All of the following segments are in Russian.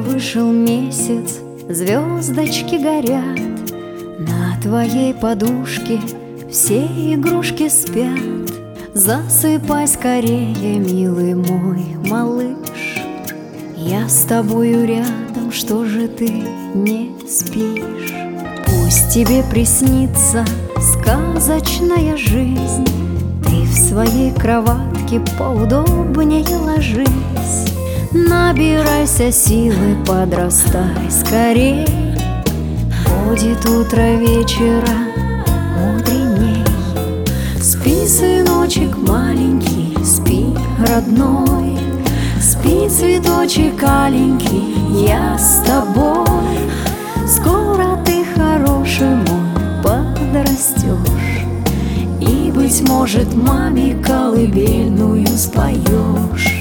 вышел месяц, звездочки горят, на твоей подушке все игрушки спят. Засыпай скорее, милый мой малыш, я с тобою рядом, что же ты не спишь? Пусть тебе приснится сказочная жизнь, ты в своей кроватке поудобнее ложись. Набирайся силы, подрастай скорей, будет утро вечера мудреней. Спи, сыночек маленький, спи, родной, спи, цветочек аленький, я с тобой. Скоро ты, хороший мой, подрастешь, и, быть может, маме колыбельную споешь.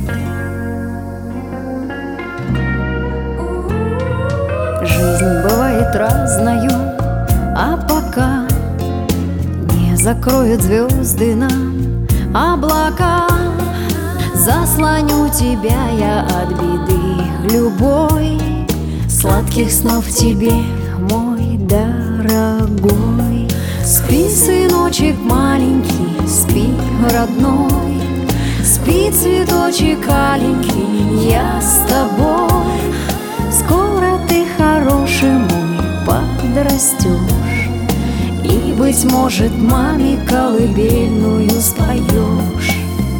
Жизнь бывает разною, а пока не закроют звезды нам облака, заслоню тебя я от беды любой. Сладких снов тебе, мой дорогой. Спи, сыночек маленький, спи, родной, спи, цветочек аленький, я с тобой. Скоро ты, хороший мой, подрастешь, и, быть может, маме колыбельную споешь.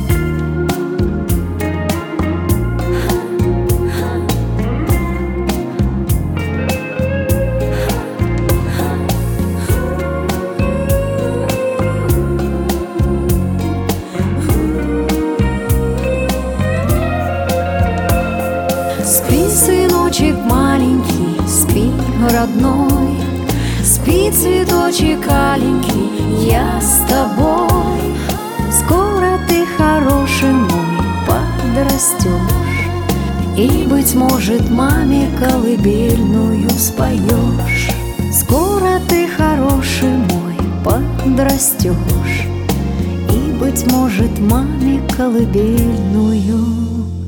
Спи, сыночек маленький, спи, родной, спи, цветочек аленький, я с тобой. Скоро ты, хороший мой, подрастешь, и, быть может, маме колыбельную споешь. Скоро ты, хороший мой, подрастешь, и, быть может, маме колыбельную